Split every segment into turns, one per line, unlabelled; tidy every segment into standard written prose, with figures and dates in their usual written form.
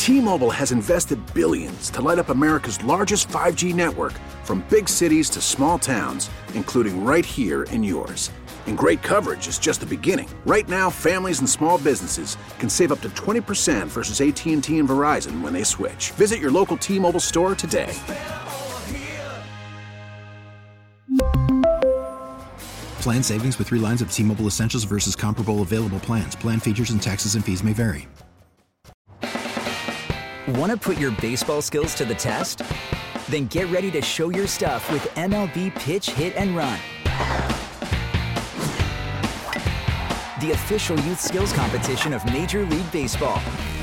T-Mobile has invested billions to light up America's largest 5G network, from big cities to small towns, including right here in yours. And great coverage is just the beginning. Right now, families and small businesses can save up to 20% versus AT&T and Verizon when they switch. Visit your local T-Mobile store today.
Plan savings with 3 lines of T-Mobile Essentials versus comparable available plans. Plan features and taxes and fees may vary.
Want to put your baseball skills to the test? Then get ready to show your stuff with MLB Pitch, Hit, and Run, the official youth skills competition of Major League Baseball.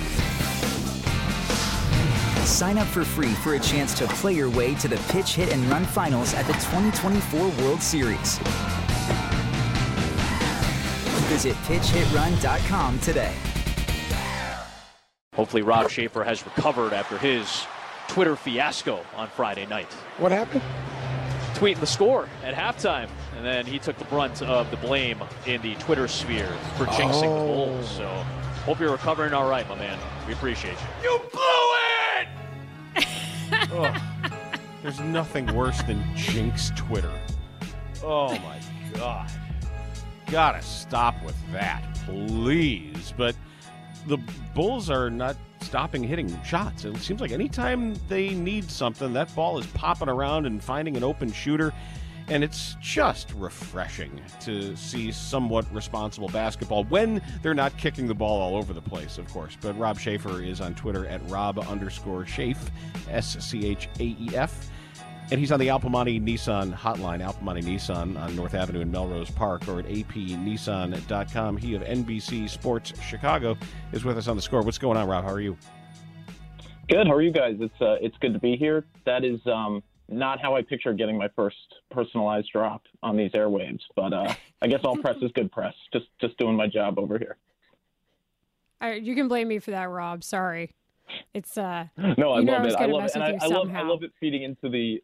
Sign up for free for a chance to play your way to the Pitch, Hit, and Run finals at the 2024 World Series. Visit pitchhitrun.com today.
Hopefully Rob Schaefer has recovered after his Twitter fiasco on Friday night.
What happened?
Tweeting the score at halftime, and then he took the brunt of the blame in the Twitter sphere for jinxing the Bulls. So hope you're recovering all right, my man. We appreciate you.
You blew it! There's nothing worse than jinx Twitter. Oh my God. Gotta stop with that, please. But the Bulls are not stopping hitting shots. It seems like anytime they need something, that ball is popping around and finding an open shooter. And it's just refreshing to see somewhat responsible basketball when they're not kicking the ball all over the place, of course. But Rob Schaefer is on Twitter at Rob_Schaef, SCHAEF. And he's on the Alpamani Nissan hotline, Alpamani Nissan on North Avenue in Melrose Park, or at apnissan.com. He of NBC Sports Chicago is with us on The Score. What's going on, Rob? How are you?
Good. How are you guys? It's good to be here. That is not how I picture getting my first personalized drop on these airwaves, but I guess all press is good press. Just doing my job over here.
You can blame me for that, Rob. Sorry. It's
no, I love it. I love it, and I love it feeding into the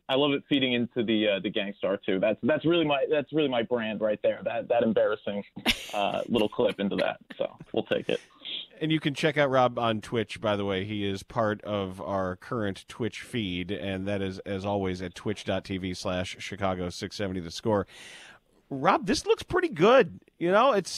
Gangstar too. That's really my brand right there. That embarrassing little clip into that. So we'll take it.
And you can check out Rob on Twitch, by the way. He is part of our current Twitch feed, and that is, as always, at twitch.tv/Chicago670 The Score. Rob, this looks pretty good. You know, it's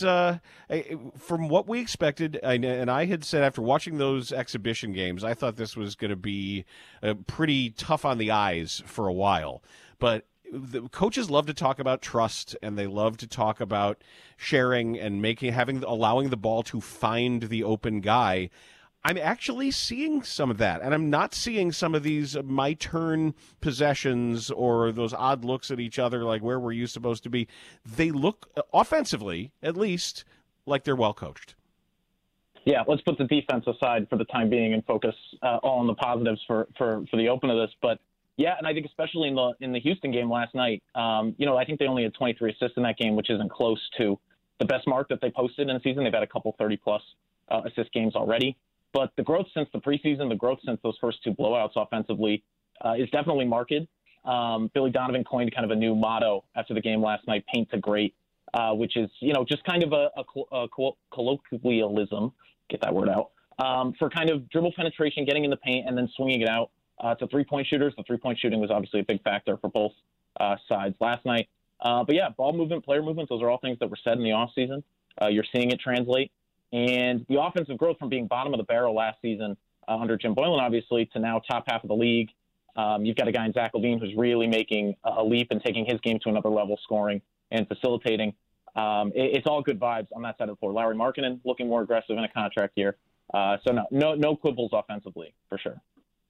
from what we expected, and I had said after watching those exhibition games, I thought this was going to be pretty tough on the eyes for a while. But the coaches love to talk about trust, and they love to talk about sharing and allowing the ball to find the open guy. I'm actually seeing some of that, and I'm not seeing some of these my turn possessions or those odd looks at each other, like where were you supposed to be? They look, offensively, at least, like they're well coached.
Yeah, let's put the defense aside for the time being and focus all on the positives for the open of this. But yeah, and I think especially in the Houston game last night, I think they only had 23 assists in that game, which isn't close to the best mark that they posted in the season. They've had a couple 30-plus assist games already. But the growth since the preseason, the growth since those first two blowouts offensively is definitely marked. Billy Donovan coined kind of a new motto after the game last night, paint to great, which is, just kind of a colloquialism, get that word out, for kind of dribble penetration, getting in the paint, and then swinging it out to three-point shooters. The three-point shooting was obviously a big factor for both sides last night. But yeah, ball movement, player movement, those are all things that were said in the offseason. You're seeing it translate. And the offensive growth from being bottom of the barrel last season under Jim Boylan, obviously, to now top half of the league. You've got a guy in Zach LaVine who's really making a leap and taking his game to another level, scoring and facilitating. It's all good vibes on that side of the floor. Lauri Markkanen looking more aggressive in a contract year. So no quibbles offensively, for sure.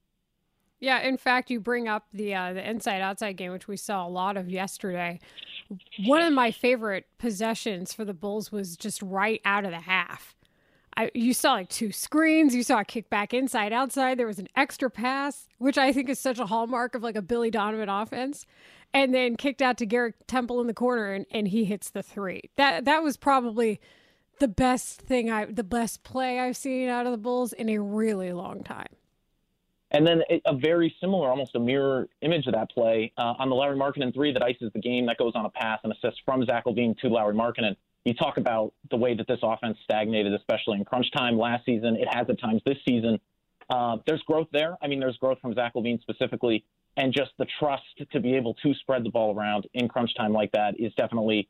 Yeah, in fact, you bring up the inside-outside game, which we saw a lot of yesterday. One of my favorite possessions for the Bulls was just right out of the half. You saw like two screens. You saw a kick back inside, outside. There was an extra pass, which I think is such a hallmark of like a Billy Donovan offense. And then kicked out to Garrett Temple in the corner, and he hits the three. That was probably the best play I've seen out of the Bulls in a really long time.
And then a very similar, almost a mirror image of that play on the Lauri Markkanen three that ices the game, that goes on a pass and assist from Zach LaVine to Lauri Markkanen. You talk about the way that this offense stagnated, especially in crunch time last season. It has at times this season. There's growth there. I mean, there's growth from Zach LaVine specifically, and just the trust to be able to spread the ball around in crunch time like that is definitely,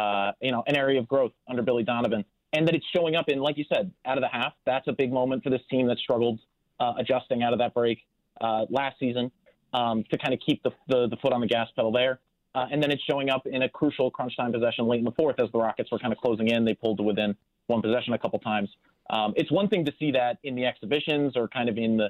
an area of growth under Billy Donovan. And that it's showing up in, like you said, out of the half. That's a big moment for this team that struggled adjusting out of that break last season to kind of keep the foot on the gas pedal there. And then it's showing up in a crucial crunch time possession late in the fourth as the Rockets were kind of closing in. They pulled to within one possession a couple times. It's one thing to see that in the exhibitions or kind of in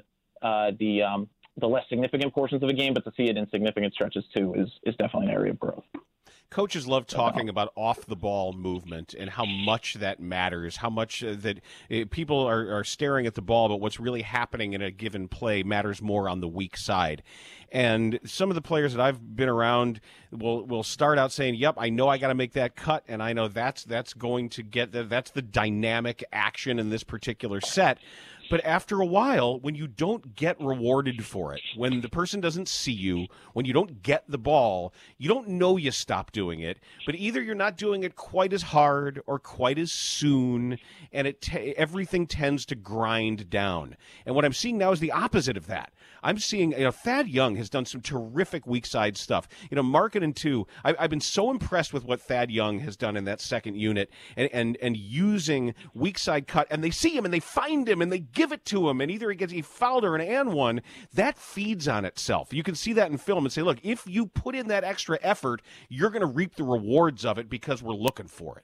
the less significant portions of a game, but to see it in significant stretches too is definitely an area of growth.
Coaches love talking about off-the-ball movement and how much that matters, how much that people are staring at the ball, but what's really happening in a given play matters more on the weak side. And some of the players that I've been around will start out saying, yep, I know I got to make that cut, and I know that's going to get that's the dynamic action in this particular set. But after a while, when you don't get rewarded for it, when the person doesn't see you, when you don't get the ball, you don't know you stop doing it, but either you're not doing it quite as hard or quite as soon, and everything tends to grind down. And what I'm seeing now is the opposite of that. I'm seeing, Thad Young has done some terrific weak side stuff. Markkanen too. I've been so impressed with what Thad Young has done in that second unit and using weak side cut, and they see him and they find him and they give it to him, and either he fouled or an and one. That feeds on itself. You can see that in film and say, look, if you put in that extra effort, you're going to reap the rewards of it because we're looking for it.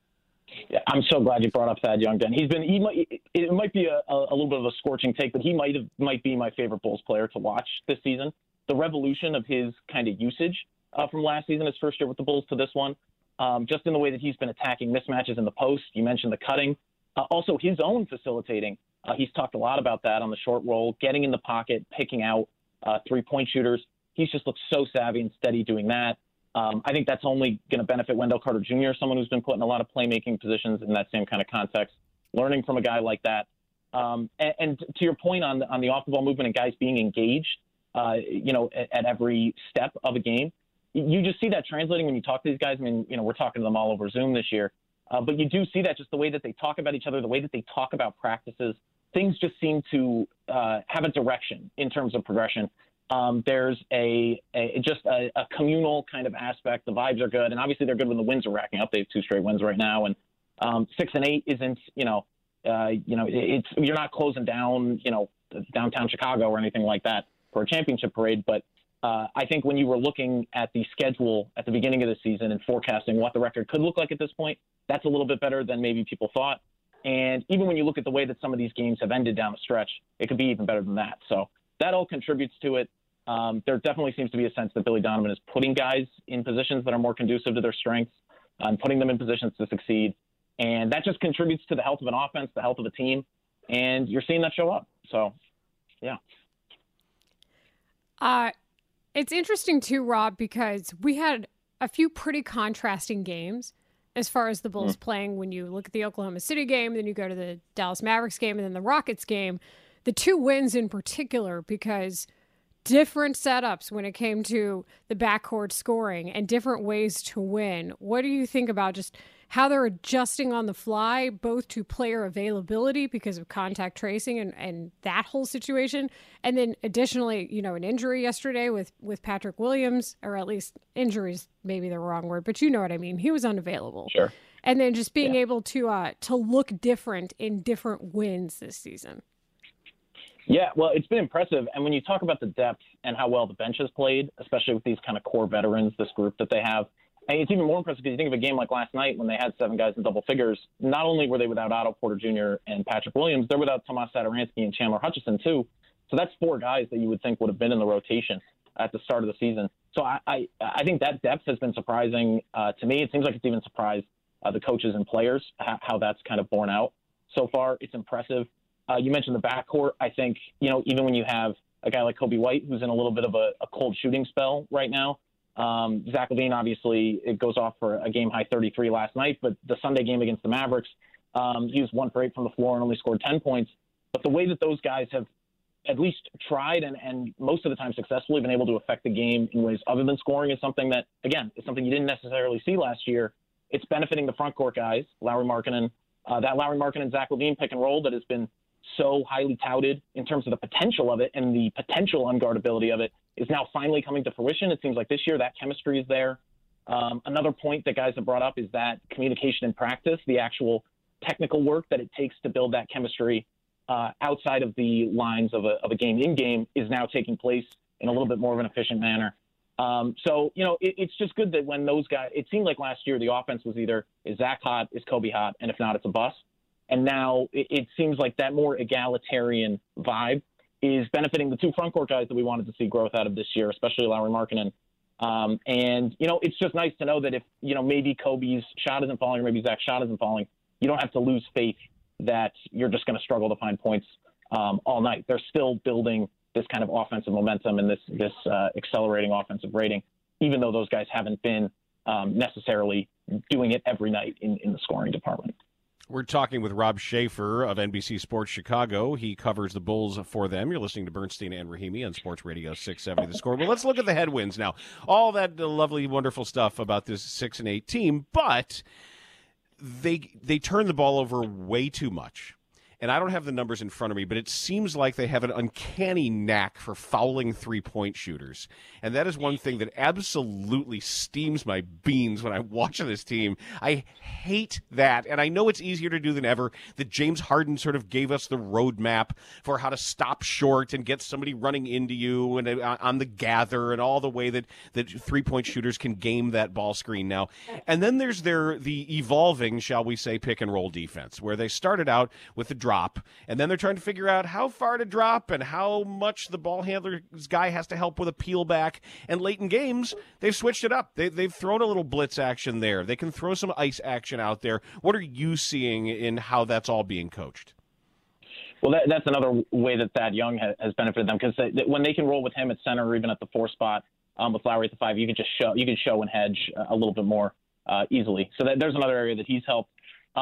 Yeah, I'm so glad you brought up Thad Young, Dan. It might be a little bit of a scorching take, but he might be my favorite Bulls player to watch this season. The revolution of his kind of usage from last season, his first year with the Bulls, to this one, just in the way that he's been attacking mismatches in the post. You mentioned the cutting. Also, his own facilitating. He's talked a lot about that on the short roll, getting in the pocket, picking out three-point shooters. He's just looked so savvy and steady doing that. I think that's only going to benefit Wendell Carter Jr., someone who's been put in a lot of playmaking positions in that same kind of context, learning from a guy like that. And to your point on the off-the-ball movement and guys being engaged, at every step of a game, you just see that translating when you talk to these guys. I mean, we're talking to them all over Zoom this year, but you do see that just the way that they talk about each other, the way that they talk about practices. Things just seem to have a direction in terms of progression. There's a communal kind of aspect. The vibes are good, and obviously they're good when the wins are racking up. They have 2 straight wins right now, and 6-8 isn't it's you're not closing down downtown Chicago or anything like that for a championship parade. But I think when you were looking at the schedule at the beginning of the season and forecasting what the record could look like at this point, that's a little bit better than maybe people thought. And even when you look at the way that some of these games have ended down the stretch, it could be even better than that. So that all contributes to it. There definitely seems to be a sense that Billy Donovan is putting guys in positions that are more conducive to their strengths and putting them in positions to succeed. And that just contributes to the health of an offense, the health of a team. And you're seeing that show up. So, yeah.
It's interesting too, Rob, because we had a few pretty contrasting games as far as the Bulls playing. When you look at the Oklahoma City game, then you go to the Dallas Mavericks game, and then the Rockets game. The 2 wins in particular, because different setups when it came to the backcourt scoring and different ways to win. What do you think about just how they're adjusting on the fly, both to player availability because of contact tracing and that whole situation, and then additionally, an injury yesterday with Patrick Williams, or at least injuries, maybe the wrong word, but you know what I mean. He was unavailable.
Sure.
And then just being able to look different in different wins this season.
Yeah, well, it's been impressive. And when you talk about the depth and how well the bench has played, especially with these kind of core veterans, this group that they have, and it's even more impressive because you think of a game like last night when they had 7 guys in double figures. Not only were they without Otto Porter Jr. and Patrick Williams, they're without Tomas Satoransky and Chandler Hutchison too. So that's 4 guys that you would think would have been in the rotation at the start of the season. So I think that depth has been surprising to me. It seems like it's even surprised the coaches and players how that's kind of borne out so far. It's impressive. You mentioned the backcourt. I think, even when you have a guy like Kobe White, who's in a little bit of a cold shooting spell right now, Zach LaVine, obviously, it goes off for a game-high 33 last night, but the Sunday game against the Mavericks, he was 1 for 8 from the floor and only scored 10 points. But the way that those guys have at least tried and most of the time successfully been able to affect the game in ways other than scoring is something that, again, is something you didn't necessarily see last year. It's benefiting the front court guys, Lauri Markkanen, that Lauri Markkanen, Zach LaVine pick and roll that has been so highly touted in terms of the potential of it and the potential unguardability of it is now finally coming to fruition. It seems like this year that chemistry is there. Another point that guys have brought up is that communication in practice, the actual technical work that it takes to build that chemistry outside of the lines of a game in-game is now taking place in a little bit more of an efficient manner. So, it's just good that when those guys, it seemed like last year the offense was either is Zach hot, is Kobe hot, and if not, it's a bust. And now it seems like that more egalitarian vibe is benefiting the two front court guys that we wanted to see growth out of this year, especially Lauri Markkanen. And it's just nice to know that if, maybe Kobe's shot isn't falling or maybe Zach's shot isn't falling, you don't have to lose faith that you're just going to struggle to find points all night. They're still building this kind of offensive momentum and this accelerating offensive rating, even though those guys haven't been necessarily doing it every night in the scoring department.
We're talking with Rob Schaefer of NBC Sports Chicago. He covers the Bulls for them. You're listening to Bernstein and Rahimi on Sports Radio 670 The Score. Well, let's look at the headwinds now. All that lovely, wonderful stuff about this 6-8 team, but they turn the ball over way too much. And I don't have the numbers in front of me, but it seems like they have an uncanny knack for fouling three-point shooters. And that is one thing that absolutely steams my beans when I watch this team. I hate that. And I know it's easier to do than ever, that James Harden sort of gave us the roadmap for how to stop short and get somebody running into you and on the gather and all the way that three-point shooters can game that ball screen now. And then there's the evolving, shall we say, pick-and-roll defense, where they started out with the drop, and then they're trying to figure out how far to drop and how much the ball handler's guy has to help with a peel back. And late in games, they've switched it up. They've thrown a little blitz action there. They can throw some ice action out there. What are you seeing in how that's all being coached?
Well, that's another way that Thad Young has benefited them, because when they can roll with him at center or even at the 4 spot with Lowry at the 5, you can show and hedge a little bit more easily. So there's another area that he's helped.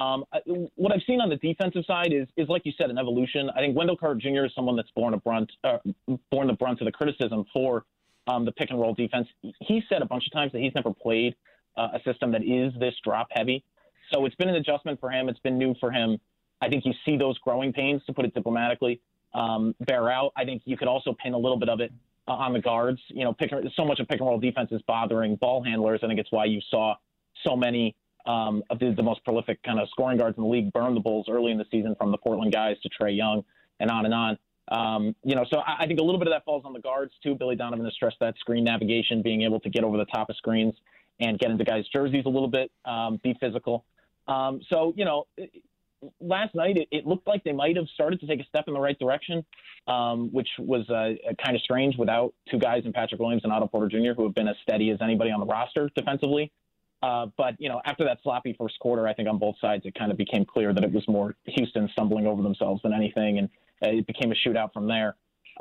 What I've seen on the defensive side is like you said, an evolution. I think Wendell Carter Jr. is someone that's borne the brunt of the criticism for the pick and roll defense. He said a bunch of times that he's never played a system that is this drop heavy. So it's been an adjustment for him. It's been new for him. I think you see those growing pains, to put it diplomatically, bear out. I think you could also pin a little bit of it on the guards. So much of pick and roll defense is bothering ball handlers. I think it's why you saw so many of the most prolific kind of scoring guards in the league burn the Bulls early in the season, from the Portland guys to Trae Young and on and on. So I think a little bit of that falls on the guards too. Billy Donovan has stressed that screen navigation, being able to get over the top of screens and get into guys' jerseys a little bit, be physical. Last night it looked like they might have started to take a step in the right direction, which was kind of strange without two guys in Patrick Williams and Otto Porter Jr., who have been as steady as anybody on the roster defensively. But after that sloppy first quarter, I think on both sides, it kind of became clear that it was more Houston stumbling over themselves than anything. And it became a shootout from there.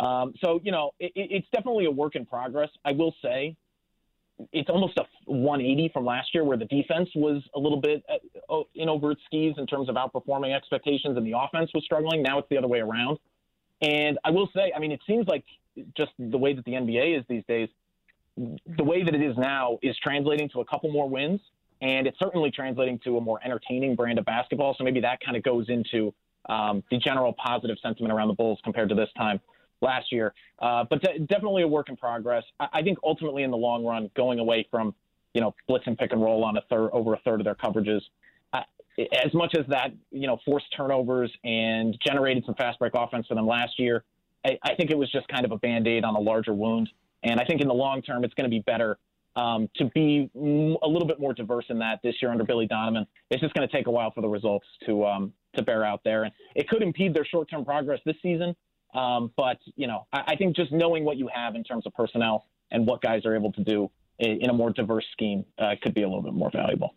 It's definitely a work in progress. I will say it's almost a 180 from last year, where the defense was a little bit in over its skis in terms of outperforming expectations and the offense was struggling. Now it's the other way around. And I will say, it seems like just the way that the NBA is these days, the way that it is now is translating to a couple more wins, and it's certainly translating to a more entertaining brand of basketball. So maybe that kind of goes into the general positive sentiment around the Bulls compared to this time last year. But definitely a work in progress. I think ultimately in the long run, going away from, blitz and pick and roll on over a third of their coverages, as much as that, forced turnovers and generated some fast break offense for them last year, I think it was just kind of a Band-Aid on a larger wound. And I think in the long term, it's going to be better to be a little bit more diverse in that this year under Billy Donovan. It's just going to take a while for the results to bear out there. And it could impede their short-term progress this season. But I think just knowing what you have in terms of personnel and what guys are able to do in a more diverse scheme could be a little bit more valuable.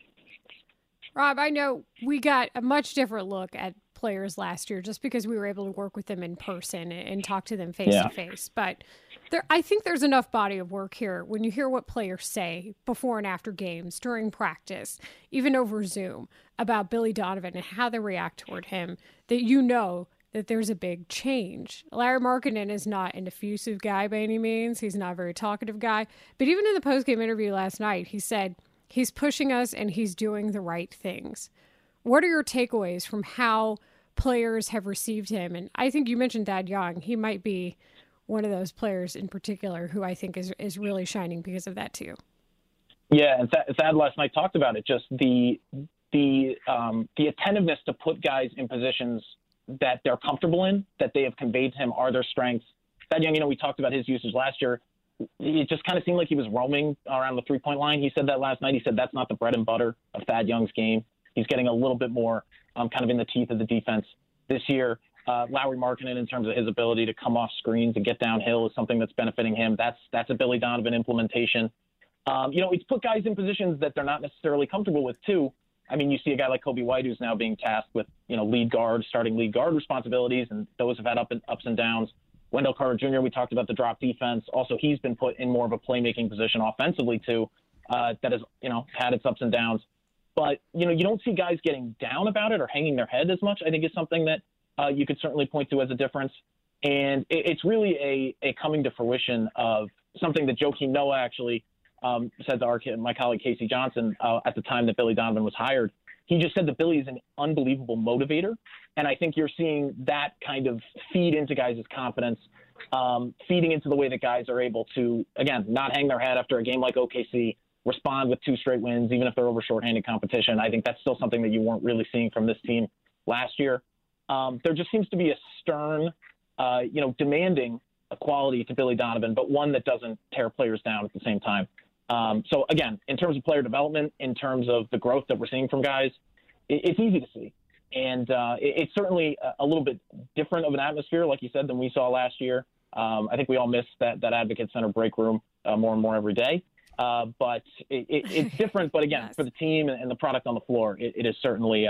Rob, I know we got a much different look at players last year just because we were able to work with them in person and talk to them face to face. But I think there's enough body of work here when you hear what players say before and after games, during practice, even over Zoom, about Billy Donovan and how they react toward him, that that there's a big change. Lauri Markkanen is not an effusive guy by any means. He's not a very talkative guy. But even in the postgame interview last night, he said he's pushing us and he's doing the right things. What are your takeaways from how players have received him. And I think you mentioned Thad Young. He might be one of those players in particular who I think is really shining because of that too.
Yeah, and Thad last night talked about it. Just the attentiveness to put guys in positions that they're comfortable in, that they have conveyed to him are their strengths. Thad Young, we talked about his usage last year. It just kind of seemed like he was roaming around the three-point line. He said that last night. He said that's not the bread and butter of Thad Young's game. He's getting a little bit more kind of in the teeth of the defense this year. Lauri Markkanen, in terms of his ability to come off screens and get downhill, is something that's benefiting him. That's a Billy Donovan implementation. It's put guys in positions that they're not necessarily comfortable with, too. I mean, you see a guy like Kobe White who's now being tasked with, starting lead guard responsibilities, and those have had ups and downs. Wendell Carter Jr., we talked about the drop defense. Also, he's been put in more of a playmaking position offensively, too, that has, had its ups and downs. But, you don't see guys getting down about it or hanging their head as much, I think is something that you could certainly point to as a difference. And it's really a coming to fruition of something that Joakim Noah actually said to my colleague Casey Johnson at the time that Billy Donovan was hired. He just said that Billy is an unbelievable motivator, and I think you're seeing that kind of feed into guys' confidence, feeding into the way that guys are able to, again, not hang their head after a game like OKC, respond with 2 straight wins, even if they're over shorthanded competition. I think that's still something that you weren't really seeing from this team last year. There just seems to be a stern, demanding a quality to Billy Donovan, but one that doesn't tear players down at the same time. So, again, in terms of player development, in terms of the growth that we're seeing from guys, it's easy to see. And it's certainly a little bit different of an atmosphere, like you said, than we saw last year. I think we all miss that Advocate Center break room more and more every day. But it's different. But, again, for the team and the product on the floor, it is certainly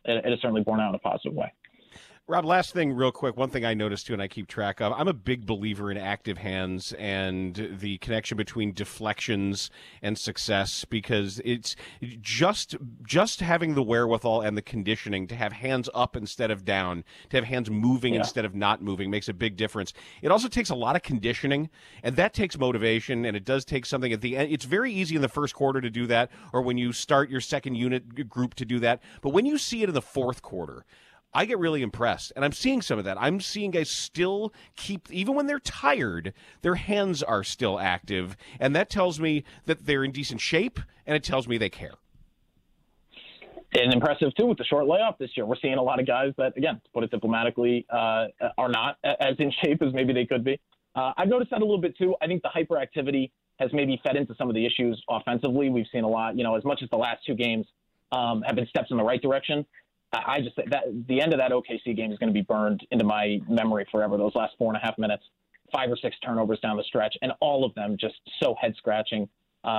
borne out in a positive way.
Rob, last thing real quick, one thing I noticed too and I keep track of, I'm a big believer in active hands and the connection between deflections and success, because it's just having the wherewithal and the conditioning to have hands up instead of down, to have hands moving instead of not moving makes a big difference. It also takes a lot of conditioning, and that takes motivation, and it does take something at the end. It's very easy in the first quarter to do that, or when you start your second unit group to do that, but when you see it in the fourth quarter, I get really impressed, and I'm seeing some of that. I'm seeing guys still keep, even when they're tired, their hands are still active, and that tells me that they're in decent shape, and it tells me they care.
And impressive, too, with the short layoff this year. We're seeing a lot of guys that, again, to put it diplomatically, are not as in shape as maybe they could be. I've noticed that a little bit, too. I think the hyperactivity has maybe fed into some of the issues offensively. We've seen a lot, as much as the last 2 games have been steps in the right direction. I just think that the end of that OKC game is going to be burned into my memory forever. Those last 4.5 minutes, 5 or 6 turnovers down the stretch, and all of them just so head scratching So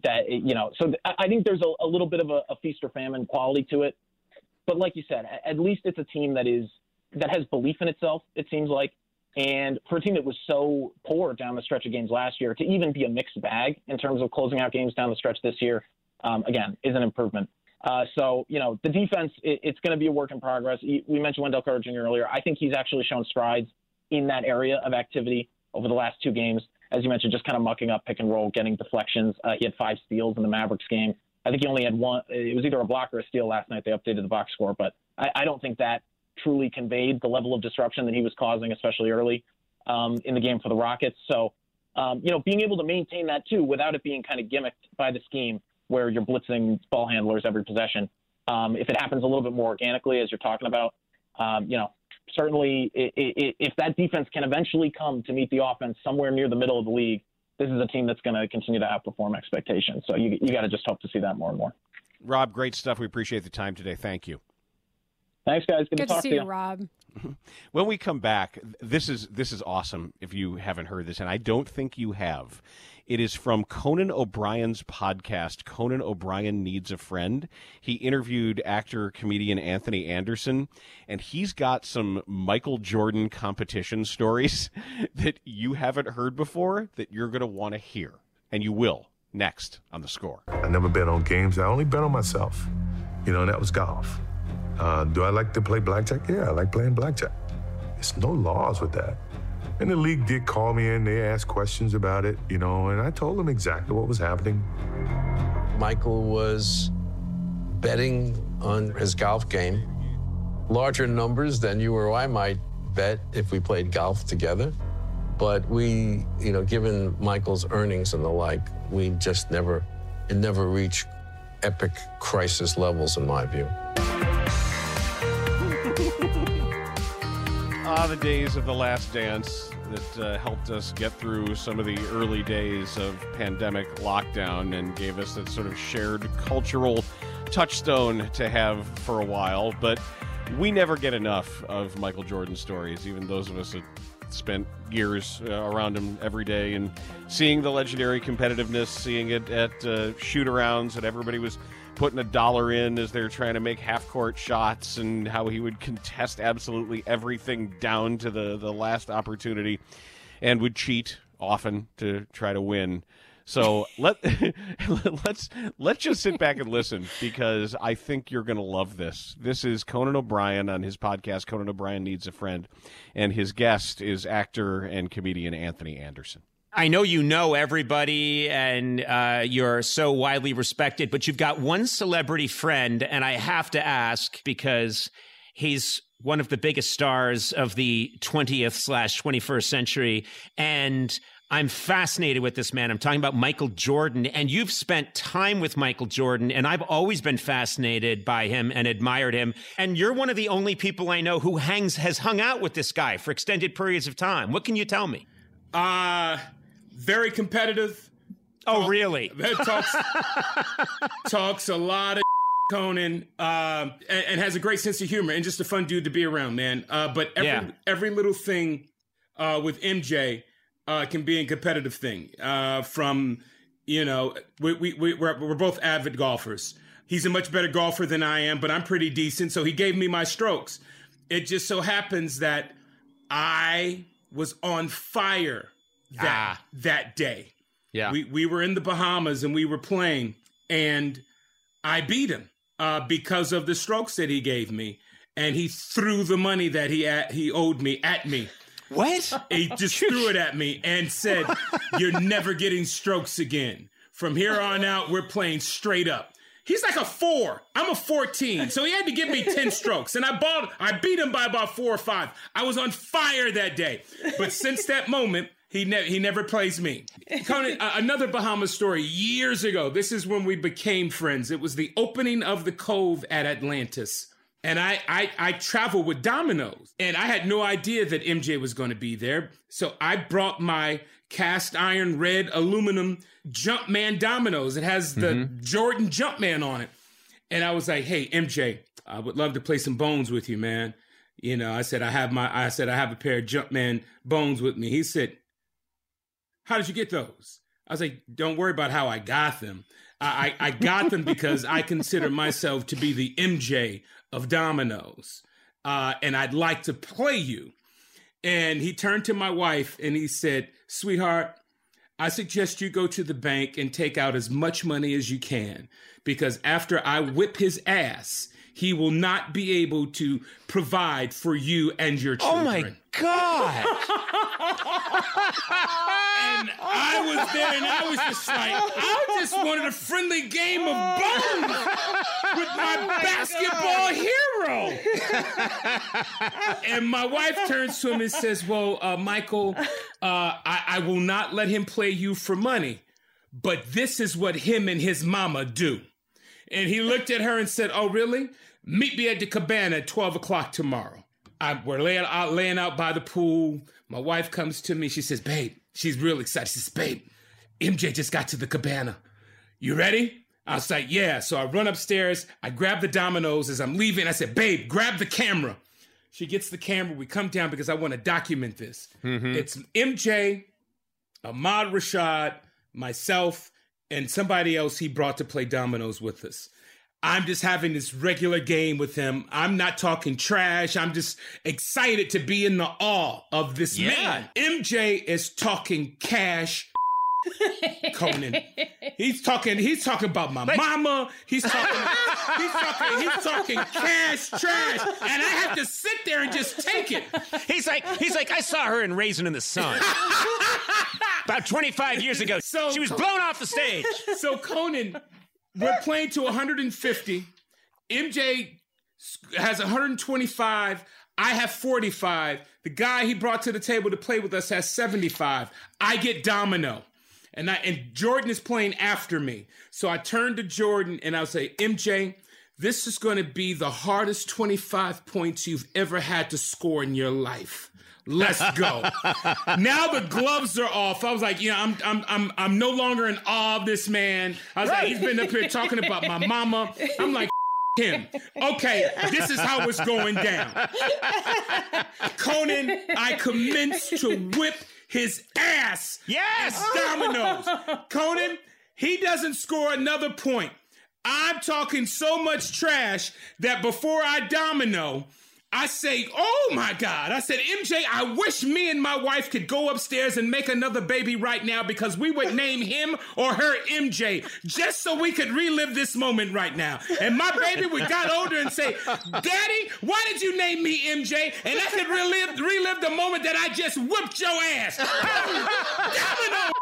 I think there's a little bit of a feast or famine quality to it. But like you said, at least it's a team that has belief in itself. It seems like, and for a team that was so poor down the stretch of games last year, to even be a mixed bag in terms of closing out games down the stretch this year, again, is an improvement. The defense, it's going to be a work in progress. We mentioned Wendell Carter Jr. earlier. I think he's actually shown strides in that area of activity over the last 2 games. As you mentioned, just kind of mucking up pick and roll, getting deflections. He had 5 steals in the Mavericks game. I think he only had 1. It was either a block or a steal last night. They updated the box score, but I don't think that truly conveyed the level of disruption that he was causing, especially early in the game for the Rockets. So, being able to maintain that too without it being kind of gimmicked by the scheme where you're blitzing ball handlers every possession. If it happens a little bit more organically, as you're talking about, certainly if that defense can eventually come to meet the offense somewhere near the middle of the league, this is a team that's going to continue to outperform expectations. So you got to just hope to see that more and more.
Rob, great stuff. We appreciate the time today. Thank you.
Thanks, guys. Good
to
talk
see
to you,
Rob.
When we come back, this is awesome if you haven't heard this, and I don't think you have. It is from Conan O'Brien's podcast, Conan O'Brien Needs a Friend. He interviewed actor-comedian Anthony Anderson, and he's got some Michael Jordan competition stories that you haven't heard before that you're going to want to hear, and you will, next on The Score.
I never bet on games. I only bet on myself. And that was golf. Do I like to play blackjack? Yeah, I like playing blackjack. There's no laws with that. And the league did call me in. They asked questions about it, and I told them exactly what was happening.
Michael was betting on his golf game. larger numbers than you or I might bet if we played golf together. But we, given Michael's earnings and the like, we just never reached epic crisis levels, in my view.
The days of The Last Dance that helped us get through some of the early days of pandemic lockdown and gave us that sort of shared cultural touchstone to have for a while. But we never get enough of Michael Jordan stories, even those of us that spent years around him every day and seeing the legendary competitiveness, seeing it at shoot-arounds that everybody was putting $1 in as they're trying to make half-court shots, and how he would contest absolutely everything down to the last opportunity and would cheat often to try to win. So let's just sit back and listen, because I think you're going to love this. This is Conan O'Brien on his podcast, Conan O'Brien Needs a Friend, and his guest is actor and comedian Anthony Anderson.
I know you know everybody, and you're so widely respected, but you've got one celebrity friend, and I have to ask, because he's one of the biggest stars of the 20th/21st century, and I'm fascinated with this man. I'm talking about Michael Jordan, and you've spent time with Michael Jordan, and I've always been fascinated by him and admired him. And you're one of the only people I know who has hung out with this guy for extended periods of time. What can you tell me?
Very competitive.
Oh, really?
Talks a lot of Conan, and has a great sense of humor, and just a fun dude to be around, man. But every little thing with MJ can be a competitive thing. We're both avid golfers. He's a much better golfer than I am, but I'm pretty decent, so he gave me my strokes. It just so happens that I was on fire that day.
Yeah.
We were in the Bahamas and we were playing, and I beat him because of the strokes that he gave me, and he threw the money that he owed me at me.
What?
He just threw it at me and said, "You're never getting strokes again. From here on out, we're playing straight up." He's like a 4. I'm a 14. So he had to give me 10 strokes. And I beat him by about 4 or 5. I was on fire that day. But since that moment, he never plays me. Conan, another Bahamas story years ago. This is when we became friends. It was the opening of the Cove at Atlantis. And I traveled with Domino's, and I had no idea that MJ was going to be there. So I brought my cast iron red aluminum Jumpman Domino's. It has the Jordan Jumpman on it. And I was like, "Hey, MJ, I would love to play some bones with you, man." I said, I have a pair of Jumpman bones with me. He said, "How did you get those?" I was like, "Don't worry about how I got them. I got them because I consider myself to be the MJ of dominoes, and I'd like to play you." And he turned to my wife and he said, "Sweetheart, I suggest you go to the bank and take out as much money as you can, because after I whip his ass, he will not be able to provide for you and your children."
Oh my God.
And I was there, and I was just like, I just wanted a friendly game of bones with my basketball hero. And my wife turns to him and says, "Well, Michael, I will not let him play you for money, but this is what him and his mama do." And he looked at her and said, "Oh, really? Meet me at the cabana at 12 o'clock tomorrow." We're laying out by the pool. My wife comes to me. She says, "Babe," she's real excited. She says, "Babe, MJ just got to the cabana. You ready?" I was like, "Yeah." So I run upstairs. I grab the dominoes as I'm leaving. I said, "Babe, grab the camera." She gets the camera. We come down because I want to document this. It's MJ, Ahmad Rashad, myself, and somebody else he brought to play dominoes with us. I'm just having this regular game with him. I'm not talking trash. I'm just excited to be in the awe of this man. MJ is talking cash. Conan. He's talking about my mama. He's talking cash trash. And I have to sit there and just take it.
He's like, "I saw her in Raisin in the Sun about 25 years ago. So she was blown off the stage."
So Conan, we're playing to 150. MJ has 125. I have 45. The guy he brought to the table to play with us has 75. I get domino. And Jordan is playing after me. So I turn to Jordan and I'll say, MJ, this is going to be the hardest 25 points you've ever had to score in your life. Let's go. Now the gloves are off. I was like, I'm no longer in awe of this man. I was like, he's been up here talking about my mama. I'm like, him. Okay, this is how it's going down. Conan, I commence to whip his ass.
Yes!
Dominoes. Conan, he doesn't score another point. I'm talking so much trash that before I domino, I say, oh my God. I said, MJ, I wish me and my wife could go upstairs and make another baby right now because we would name him or her MJ just so we could relive this moment right now. And my baby would got older and say, Daddy, why did you name me MJ? And I could relive the moment that I just whooped your ass. Domino.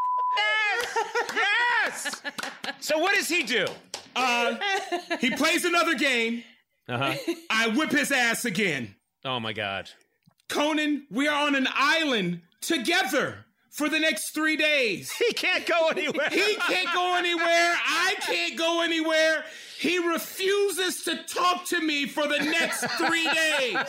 Yes! So what does he do?
He plays another game. I whip his ass again.
Oh, my God.
Conan, we are on an island together for the next 3 days.
He can't go anywhere.
He can't go anywhere. I can't go anywhere. He refuses to talk to me for the next 3 days.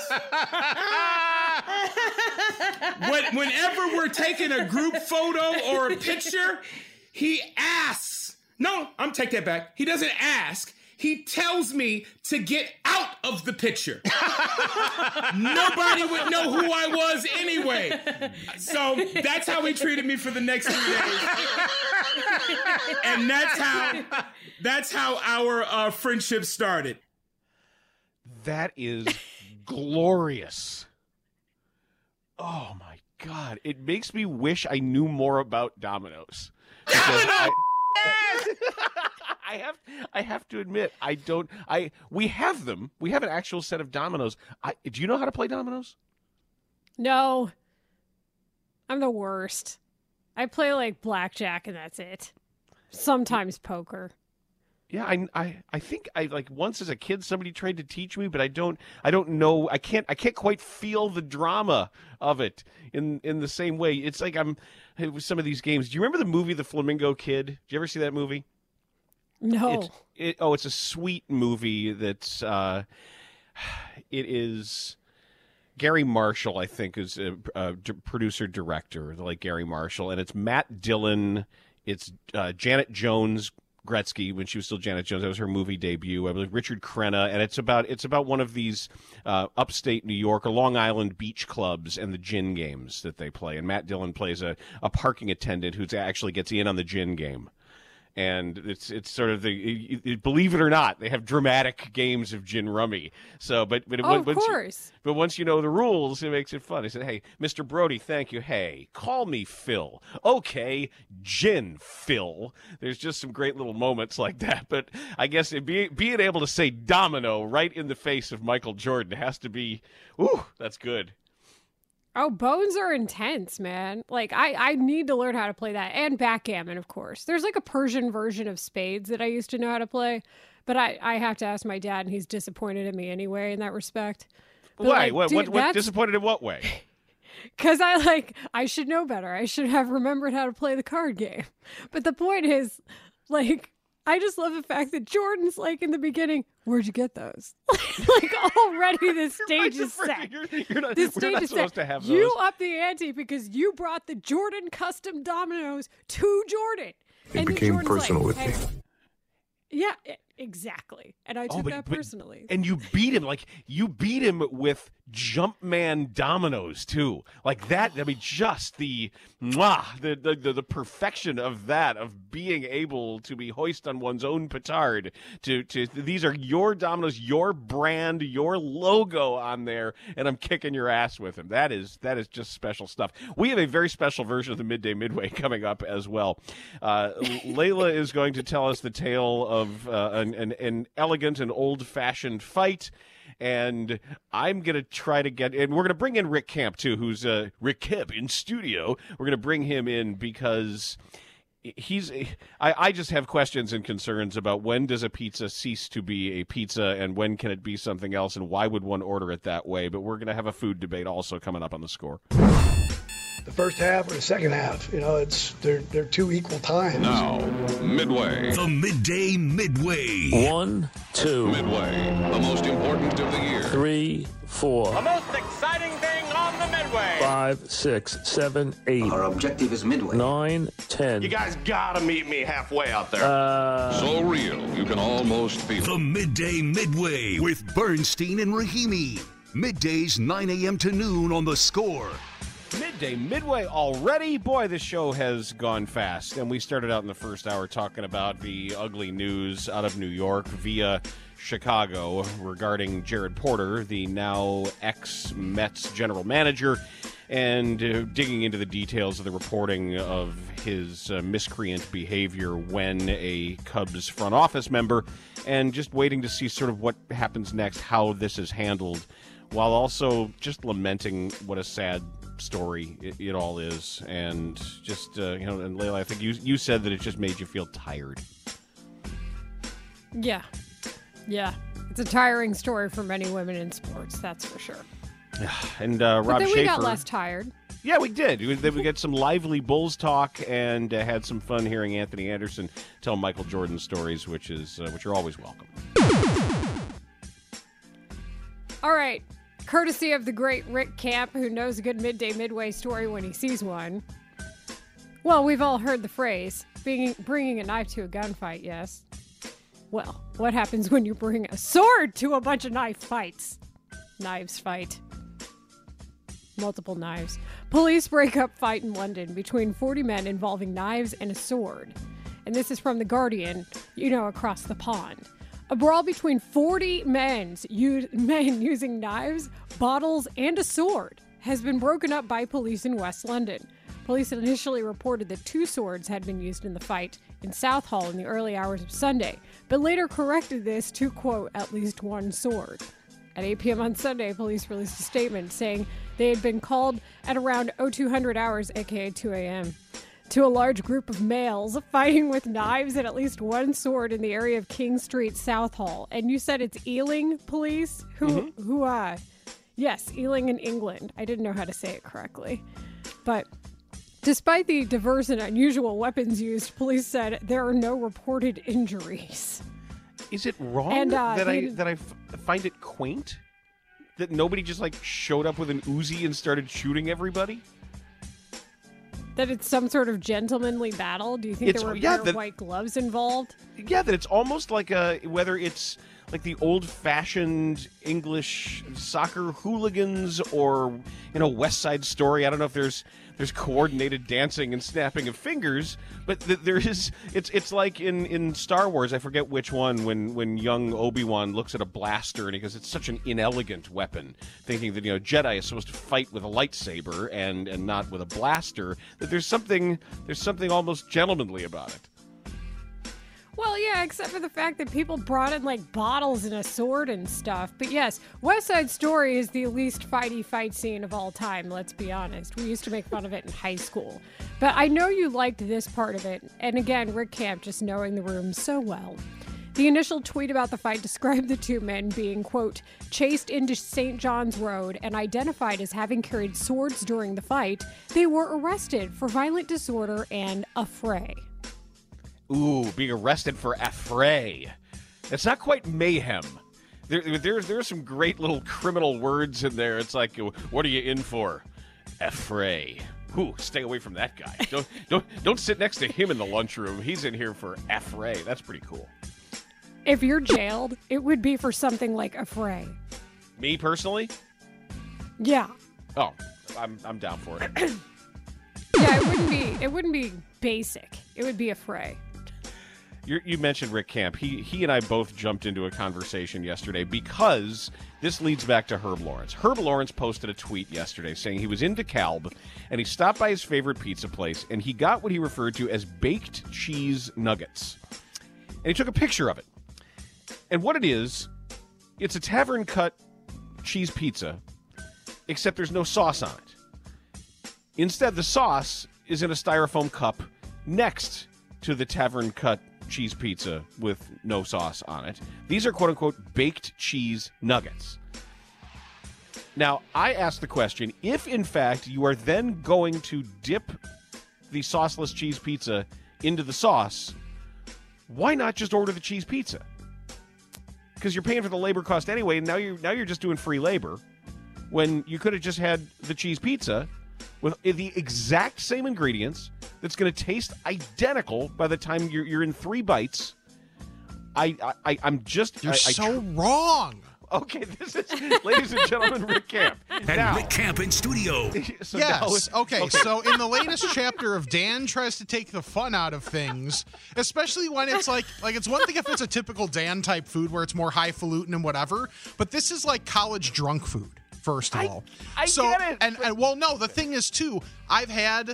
Whenever we're taking a group photo or a picture, he asks. No, I'm take that back. He doesn't ask. He tells me to get out of the picture. Nobody would know who I was anyway. So that's how he treated me for the next 3 days. And that's how our friendship started.
That is glorious. Oh my God. It makes me wish I knew more about dominoes. I have to admit, we have them. We have an actual set of dominoes. Do you know how to play dominoes?
No. I'm the worst. I play like blackjack and that's it. Sometimes poker.
Yeah, I think once as a kid somebody tried to teach me, but I don't know. I can't quite feel the drama of it in the same way. It's like with some of these games. Do you remember the movie The Flamingo Kid? Did you ever see that movie?
No.
It's a sweet movie that's it is Gary Marshall, I think, is a producer director, like Gary Marshall, and it's Matt Dillon, it's Janet Jones Gretzky when she was still Janet Jones. That was her movie debut. I believe Richard Crenna, and it's about one of these upstate New York or Long Island beach clubs and the gin games that they play. And Matt Dillon plays a parking attendant who actually gets in on the gin game. And it's sort of believe it or not, they have dramatic games of gin rummy. So, but
of course.
But once you know the rules, it makes it fun. I said, "Hey, Mr. Brody, thank you. Hey, call me Phil. Okay, gin Phil." There's just some great little moments like that. But I guess being able to say domino right in the face of Michael Jordan has to be, ooh, that's good.
Oh, bones are intense, man. Like, I need to learn how to play that. And backgammon, of course. There's like a Persian version of spades that I used to know how to play. But I have to ask my dad, and he's disappointed in me anyway in that respect. But
why? What disappointed in what way?
Because I should know better. I should have remembered how to play the card game. But the point is, like, I just love the fact that Jordan's like in the beginning, where'd you get those? Like already the stage is set.
We're not supposed to have those.
You up the ante because you brought the Jordan custom dominoes to Jordan.
It became personal with me.
Yeah, exactly. And I took that personally.
And you beat him. Like, you beat him with Jumpman dominoes, too. Like that, I mean, just the perfection of that, of being able to be hoist on one's own petard. These are your dominoes, your brand, your logo on there, and I'm kicking your ass with them. That is just special stuff. We have a very special version of the Midday Midway coming up as well. Layla is going to tell us the tale of an elegant and old-fashioned fight. And I'm going to try to and we're going to bring in Rick Camp, too, who's Rick Camp in studio. We're going to bring him in because I just have questions and concerns about when does a pizza cease to be a pizza and when can it be something else and why would one order it that way? But we're going to have a food debate also coming up on the Score.
The first half or the second half, they're two equal times.
Now, Midway.
The Midday Midway.
1, 2.
Midway, the most important of the year.
3, 4.
The most exciting thing on the Midway.
5, 6, 7, 8.
Our objective is Midway.
9, 10.
You guys gotta meet me halfway out there.
So real, you can almost feel
The
it.
Midday Midway with Bernstein and Rahimi. Middays 9 a.m. to noon on the Score.
Midday Midway already. Boy, this show has gone fast. And we started out in the first hour talking about the ugly news out of New York via Chicago regarding Jared Porter, the now ex-Mets general manager, and digging into the details of the reporting of his miscreant behavior when a Cubs front office member, and just waiting to see sort of what happens next, how this is handled, while also just lamenting what a sad story it all is. And just, and Layla, I think you said that it just made you feel tired.
Yeah. It's a tiring story for many women in sports, that's for sure.
And
Rob
Schaefer.
We got less tired.
Yeah, we did. We get some lively Bulls talk and had some fun hearing Anthony Anderson tell Michael Jordan stories, which are always welcome.
All right. Courtesy of the great Rick Camp, who knows a good Midday Midway story when he sees one. Well, we've all heard the phrase, bringing a knife to a gunfight, yes. Well, what happens when you bring a sword to a bunch of knives fight? Multiple knives. Police break up fight in London between 40 men involving knives and a sword. And this is from The Guardian, across the pond. A brawl between 40 men using knives, bottles, and a sword has been broken up by police in West London. Police initially reported that 2 swords had been used in the fight in Southall in the early hours of Sunday, but later corrected this to, quote, at least 1 sword. At 8 p.m. on Sunday, police released a statement saying they had been called at around 0200 hours, aka 2 a.m., to a large group of males fighting with knives and at least 1 sword in the area of King Street, Southall. And you said it's Ealing police? Yes, Ealing in England. I didn't know how to say it correctly. But despite the diverse and unusual weapons used, police said there are no reported injuries.
Is it wrong that I find it quaint that nobody just showed up with an Uzi and started shooting everybody?
That it's some sort of gentlemanly battle? Do you think there were a pair of white gloves involved?
Yeah, that it's almost like whether it's like the old-fashioned English soccer hooligans or, West Side Story. I don't know if there's coordinated dancing and snapping of fingers, but there is. It's like in Star Wars, I forget which one, when young Obi-Wan looks at a blaster and he goes, "It's such an inelegant weapon," thinking that Jedi is supposed to fight with a lightsaber and not with a blaster. That there's something almost gentlemanly about it.
Well, yeah, except for the fact that people brought in bottles and a sword and stuff. But yes, West Side Story is the least fighty fight scene of all time, let's be honest. We used to make fun of it in high school. But I know you liked this part of it. And again, Rick Camp just knowing the room so well. The initial tweet about the fight described the 2 men being, quote, chased into St. John's Road and identified as having carried swords during the fight. They were arrested for violent disorder and affray.
Ooh, being arrested for affray. It's not quite mayhem. There's some great little criminal words in there. It's like, what are you in for? Affray. Ooh, stay away from that guy. Don't sit next to him in the lunchroom. He's in here for affray. That's pretty cool.
If you're jailed, it would be for something like affray.
Me personally?
Yeah.
Oh, I'm down for it.
Yeah, it wouldn't be basic. It would be affray.
You mentioned Rick Camp. He and I both jumped into a conversation yesterday because this leads back to Herb Lawrence. Herb Lawrence posted a tweet yesterday saying he was in DeKalb and he stopped by his favorite pizza place and he got what he referred to as baked cheese nuggets. And he took a picture of it. And what it is, it's a tavern-cut cheese pizza, except there's no sauce on it. Instead, the sauce is in a styrofoam cup next to the tavern cut cheese pizza with no sauce on it. These are quote-unquote baked cheese nuggets. Now, I ask the question, if in fact you are then going to dip the sauceless cheese pizza into the sauce, why not just order the cheese pizza? Because you're paying for the labor cost anyway, and now you're just doing free labor when you could have just had the cheese pizza with the exact same ingredients that's going to taste identical by the time you're in 3 bites. I'm just...
You're so wrong.
Okay, this is, ladies and gentlemen, Rick Camp.
And
now,
Rick Camp in studio.
So
yes.
now,
Okay. So in the latest chapter of Dan tries to take the fun out of things, especially when it's like it's one thing if it's a typical Dan type food where it's more highfalutin and whatever, but this is like college drunk food. First of all,
I get it.
And well, no, the thing is too. I've had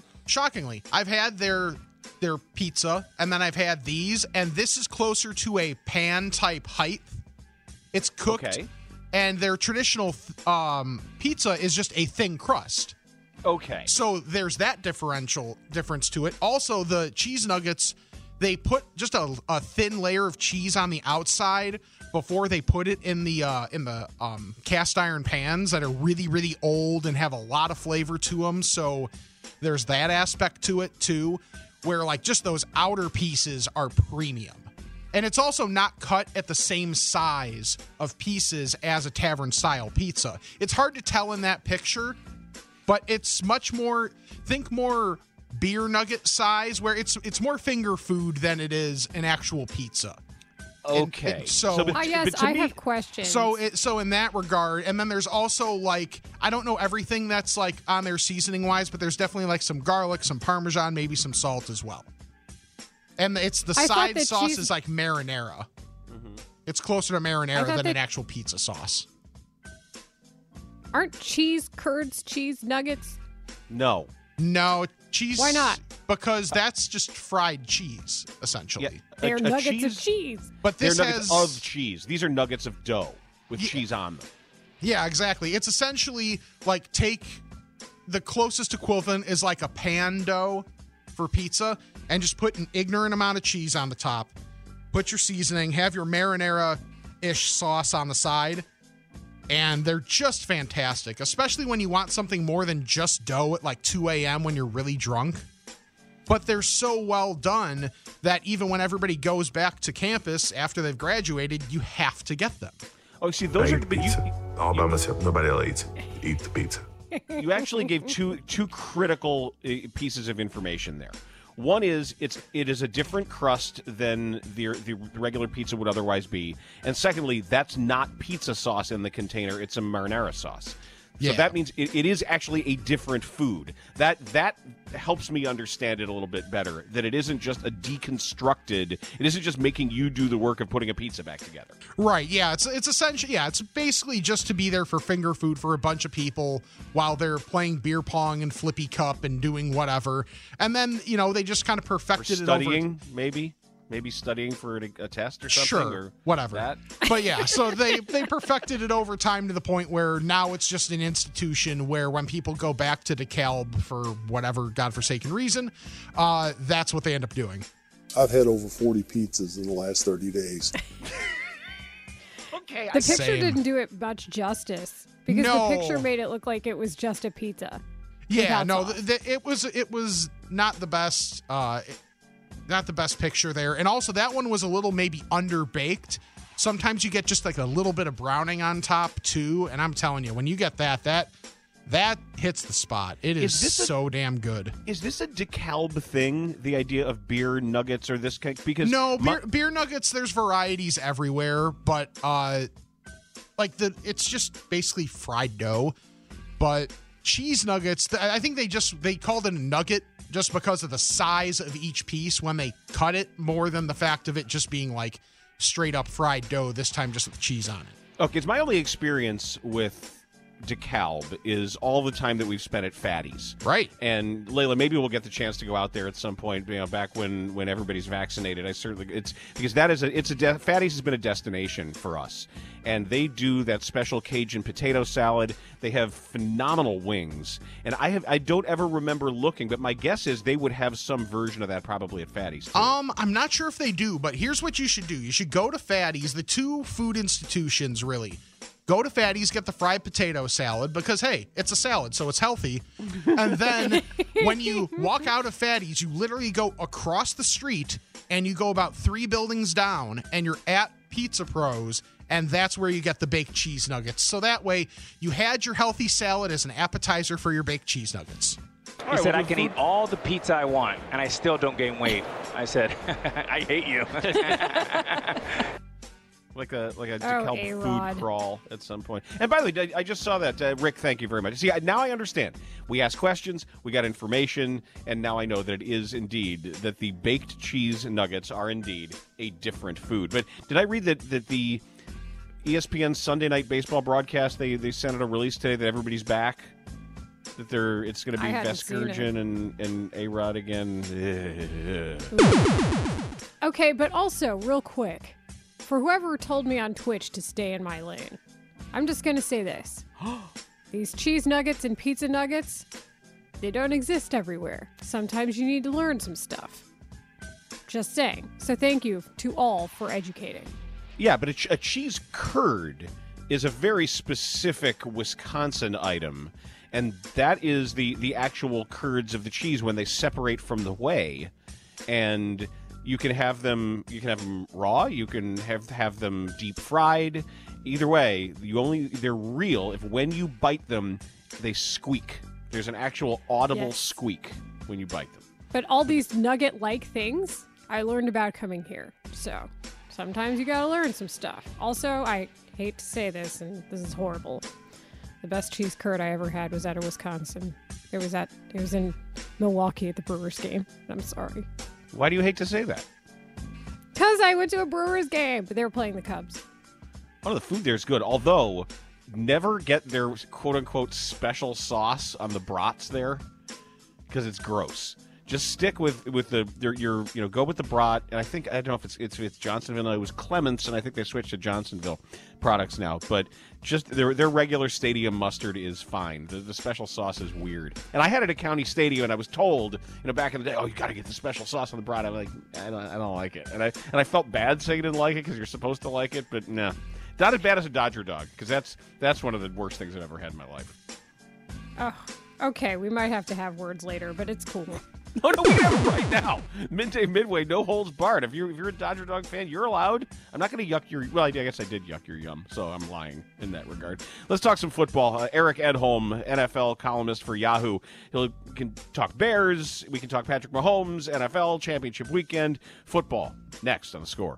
their pizza, and then I've had these, and this is closer to a pan type height. It's cooked,
Okay.
and their traditional pizza is just a thin crust.
Okay.
So there's that difference to it. Also, the cheese nuggets, they put just a thin layer of cheese on the outside before they put it in the cast iron pans that are really, really old and have a lot of flavor to them. So there's that aspect to it too, where like just those outer pieces are premium. And it's also not cut at the same size of pieces as a tavern-style pizza. It's hard to tell in that picture, but it's much more, think more beer nugget size, where it's more finger food than it is an actual pizza.
Okay.
I guess I have questions.
So in that regard, and then there's also like, I don't know everything that's like on there seasoning-wise, but there's definitely like some garlic, some Parmesan, maybe some salt as well. And it's the side sauce is like marinara. Mm-hmm. It's closer to marinara than an actual pizza sauce.
Aren't cheese curds cheese nuggets?
No,
cheese.
Why not?
Because that's just fried cheese, essentially.
Yeah,
they're nuggets of cheese.
But this
they're nuggets of cheese. These are nuggets of dough with cheese on them.
Yeah, exactly. It's essentially like take the closest equivalent is like a pan dough for pizza, and just put an ignorant amount of cheese on the top. Put your seasoning, have your marinara-ish sauce on the side, and they're just fantastic, especially when you want something more than just dough at like 2 a.m. when you're really drunk. But they're so well done that even when everybody goes back to campus after they've graduated, you have to get them.
Oh, see, those are
pizza. All by myself. Nobody else eats. Eat the pizza.
You actually gave two critical pieces of information there. One is it is a different crust than the regular pizza would otherwise be, and secondly, that's not pizza sauce in the container; it's a marinara sauce. So that means it is actually a different food. That helps me understand it a little bit better. That it isn't just a deconstructed. It isn't just making you do the work of putting a pizza back together.
Right. Yeah. It's essentially. Yeah. It's basically just to be there for finger food for a bunch of people while they're playing beer pong and flippy cup and doing whatever. And then they just kind of perfected it over.
Studying, maybe studying for a test or something.
Sure,
or
whatever.
That.
But yeah, so they perfected it over time to the point where now it's just an institution where when people go back to DeKalb for whatever godforsaken reason, that's what they end up doing.
I've had over 40 pizzas in the last 30 days.
Okay, the picture didn't do it much justice because the picture made it look like it was just a pizza.
Yeah, no, it was not the best. Not the best picture there. And also that one was a little maybe underbaked. Sometimes you get just like a little bit of browning on top too. And I'm telling you, when you get that hits the spot. It is so damn good.
Is this a DeKalb thing, the idea of beer nuggets or this kind? Because
no, beer nuggets, there's varieties everywhere, but it's just basically fried dough. But cheese nuggets, I think they called it a nugget just because of the size of each piece when they cut it, more than the fact of it just being like straight up fried dough, this time just with cheese on it.
Okay, it's my only experience with DeKalb is all the time that we've spent at Fatty's.
Right.
And Layla, maybe we'll get the chance to go out there at some point, back when everybody's vaccinated. It's because Fatty's has been a destination for us. And they do that special Cajun potato salad. They have phenomenal wings. And I don't ever remember looking, but my guess is they would have some version of that probably at Fatty's too.
I'm not sure if they do, but here's what you should do. You should go to Fatty's, the two food institutions really. Go to Fatty's, get the fried potato salad because, hey, it's a salad, so it's healthy. And then when you walk out of Fatty's, you literally go across the street and you go about 3 buildings down and you're at Pizza Pros, and that's where you get the baked cheese nuggets. So that way you had your healthy salad as an appetizer for your baked cheese nuggets.
He said, I can eat all the pizza I want, and I still don't gain weight. I said, I hate you.
Like a DeKalb food crawl at some point. And by the way, I just saw that. Rick, thank you very much. See, now I understand. We asked questions, we got information, and now I know that it is indeed that the baked cheese nuggets are indeed a different food. But did I read that the ESPN Sunday Night Baseball broadcast, they sent out a release today that everybody's back? That it's going to be Veskurgen and A-Rod again?
Okay, but also, real quick, for whoever told me on Twitch to stay in my lane, I'm just going to say this. These cheese nuggets and pizza nuggets, they don't exist everywhere. Sometimes you need to learn some stuff. Just saying. So thank you to all for educating.
Yeah, but a cheese curd is a very specific Wisconsin item, and that is the actual curds of the cheese when they separate from the whey, and you can have them raw, you can have them deep fried. Either way, they're real if when you bite them, they squeak. There's an actual audible squeak when you bite them.
But all these nugget-like things, I learned about coming here. So sometimes you gotta learn some stuff. Also, I hate to say this, and this is horrible. The best cheese curd I ever had was out of Wisconsin. It was in Milwaukee at the Brewers game. I'm sorry.
Why do you hate to say that?
Because I went to a Brewers game, but they were playing the Cubs.
Oh, the food there is good. Although, never get their quote-unquote special sauce on the brats there because it's gross. Just stick with your go with the brat. And I don't know if it's Johnsonville. It was Clements, and I think they switched to Johnsonville products now. But just their regular stadium mustard is fine. The special sauce is weird. And I had it at County Stadium, and I was told back in the day, oh, you got to get the special sauce on the brat. I'm like, I don't like it. And I felt bad saying I didn't like it because you're supposed to like it, but no, not as bad as a Dodger dog because that's one of the worst things I've ever had in my life.
Oh, okay. We might have to have words later, but it's cool.
No, we have it right now. Midday Midway, no holds barred. If you're a Dodger Dog fan, you're allowed. I'm not going to yuck your... Well, I guess I did yuck your yum, so I'm lying in that regard. Let's talk some football. Eric Edholm, NFL columnist for Yahoo. He can talk Bears. We can talk Patrick Mahomes, NFL, championship weekend, football. Next on The Score.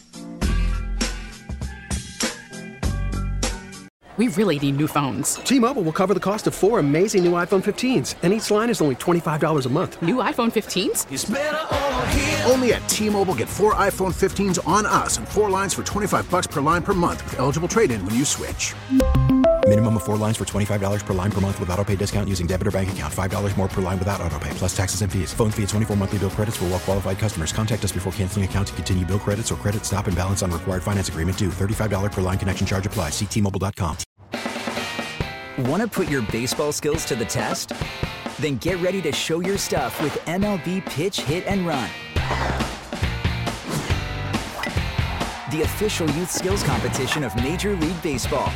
We really need new phones.
T-Mobile will cover the cost of 4 amazing new iPhone 15s, and each line is only $25 a month.
New iPhone 15s?
It's better over here.
Only at T-Mobile, get 4 iPhone 15s on us and 4 lines for $25 per line per month with eligible trade-in when you switch.
Minimum of 4 lines for $25 per line per month with autopay discount using debit or bank account. $5 more per line without autopay, plus taxes and fees. Phone fee at 24 monthly bill credits for well-qualified customers. Contact us before canceling account to continue bill credits or credit stop and balance on required finance agreement due. $35 per line connection charge applies. See T-Mobile.com.
Want to put your baseball skills to the test? Then get ready to show your stuff with MLB Pitch Hit and Run, the official youth skills competition of Major League Baseball.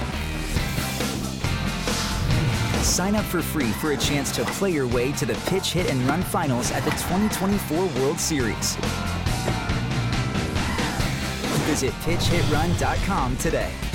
Sign up for free for a chance to play your way to the Pitch Hit and Run finals at the 2024 World Series. Visit PitchHitRun.com today.